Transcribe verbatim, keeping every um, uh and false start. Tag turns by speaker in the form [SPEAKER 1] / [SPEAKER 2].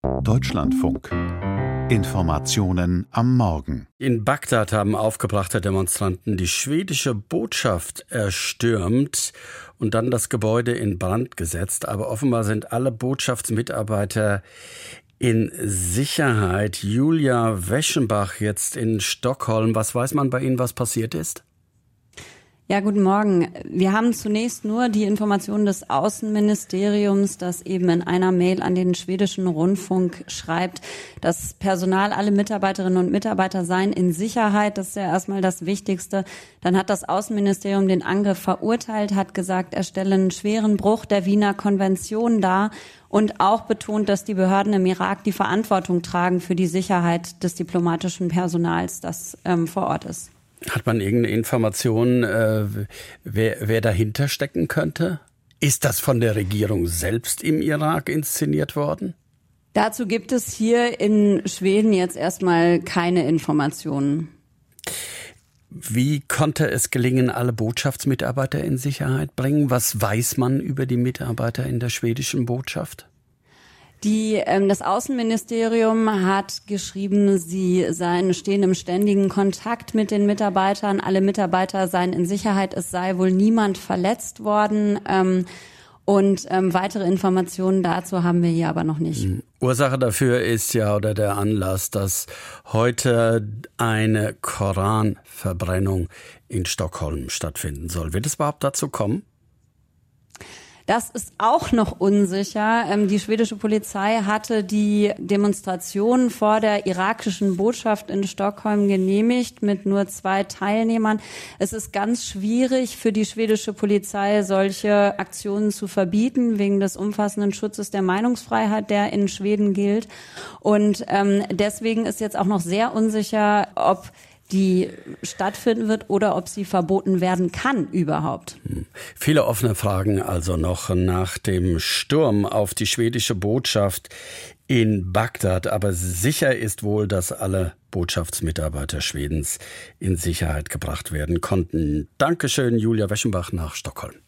[SPEAKER 1] Deutschlandfunk. Informationen am Morgen.
[SPEAKER 2] In Bagdad haben aufgebrachte Demonstranten die schwedische Botschaft erstürmt und dann das Gebäude in Brand gesetzt. Aber offenbar sind alle Botschaftsmitarbeiter in Sicherheit. Julia Weschenbach jetzt in Stockholm. Was weiß man bei Ihnen, was passiert ist?
[SPEAKER 3] Ja, guten Morgen. Wir haben zunächst nur die Information des Außenministeriums, das eben in einer Mail an den schwedischen Rundfunk schreibt, das Personal, alle Mitarbeiterinnen und Mitarbeiter seien in Sicherheit. Das ist ja erstmal das Wichtigste. Dann hat das Außenministerium den Angriff verurteilt, hat gesagt, er stelle einen schweren Bruch der Wiener Konvention dar und auch betont, dass die Behörden im Irak die Verantwortung tragen für die Sicherheit des diplomatischen Personals, das ähm, vor Ort ist.
[SPEAKER 2] Hat man irgendeine Information, äh, wer, wer dahinter stecken könnte? Ist das von der Regierung selbst im Irak inszeniert worden?
[SPEAKER 3] Dazu gibt es hier in Schweden jetzt erstmal keine Informationen.
[SPEAKER 2] Wie konnte es gelingen, alle Botschaftsmitarbeiter in Sicherheit bringen? Was weiß man über die Mitarbeiter in der schwedischen Botschaft?
[SPEAKER 3] Die, ähm, das Außenministerium hat geschrieben, sie seien, stehen im ständigen Kontakt mit den Mitarbeitern. Alle Mitarbeiter seien in Sicherheit. Es sei wohl niemand verletzt worden. Ähm, und ähm, weitere Informationen dazu haben wir hier aber noch nicht.
[SPEAKER 2] Ursache dafür ist ja, oder der Anlass, dass heute eine Koranverbrennung in Stockholm stattfinden soll. Wird es überhaupt dazu kommen?
[SPEAKER 3] Das ist auch noch unsicher. Die schwedische Polizei hatte die Demonstration vor der irakischen Botschaft in Stockholm genehmigt mit nur zwei Teilnehmern. Es ist ganz schwierig für die schwedische Polizei, solche Aktionen zu verbieten, wegen des umfassenden Schutzes der Meinungsfreiheit, der in Schweden gilt. Und ähm, deswegen ist jetzt auch noch sehr unsicher, ob die stattfinden wird oder ob sie verboten werden kann überhaupt.
[SPEAKER 2] Viele offene Fragen also noch nach dem Sturm auf die schwedische Botschaft in Bagdad. Aber sicher ist wohl, dass alle Botschaftsmitarbeiter Schwedens in Sicherheit gebracht werden konnten. Dankeschön, Julia Weschenbach nach Stockholm.